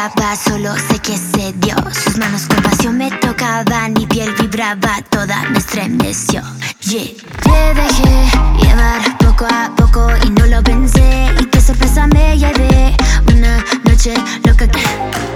esperaba, solo sé que se dio. Sus manos con pasión me tocaban, mi piel vibraba, toda me estremeció. Yeah. Te dejé llevar poco a poco y no lo pensé, y qué sorpresa me llevé. Una noche loca que